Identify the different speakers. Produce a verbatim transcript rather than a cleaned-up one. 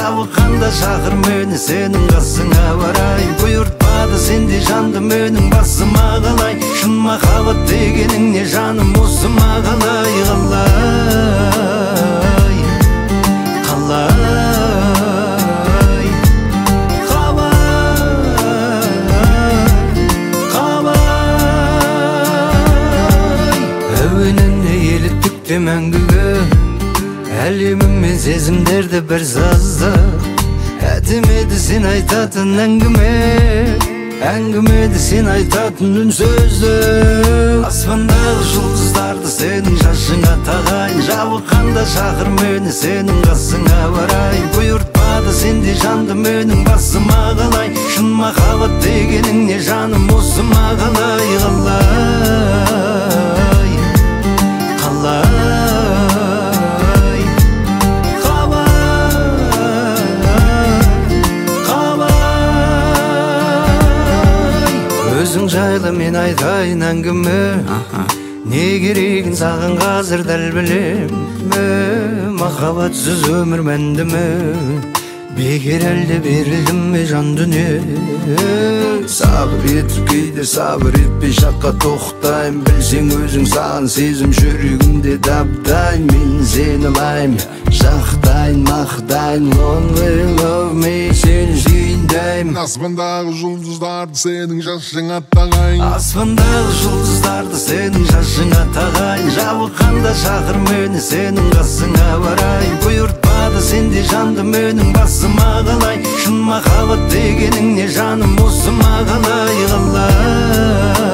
Speaker 1: жабыққанда шақыр мені сенің қасыңа барайын. Бұйыртпады сенде жанды менің басыма қалай, шын махаббат дегенің не жаным осыма қалай, қалай қалай қалай әуенін еліттікте мәңгіге әлеміммен сезімдерді бір сазда әдемеді сен айтатын әңгіме, әңгімеді сен айтатын үн сөзді. Аспандағы жұлдыздарды сенің шашыңа тағайын, жабыққанда шақыр мені сенің қасыңа барайын. Бұйыртпады сенде жанды менің басыма қалай, шын махаббат дегенің не жаным осыма қалай, қалай қалай өзің жайлы мен айтайын әңгіме, не керегін саған қазір дәл білем. Махаббатсыз өмір мәнді ме, бекер әлде берілдім ме жан дүние. Сабыр етіп кейде сабыр етпей шаққа тоқтайым, білсең өзің саған сезім жүрегімде дабдайын. Мен сені лайым, жақтайын, мақтайын, lonely love me, сені сүйіндайым.
Speaker 2: Аспандағы жұлдыздарды сенің шашыңа тағайын,
Speaker 1: аспандағы жұлдыздарды сенің шашыңа тағайын. Жабыққанда шақыр мені сенің қасыңа барайын. Бұйыртпады сенде жанды менің басыма қалай, шын махаббат дегенің не жаным осыма қалай, қалай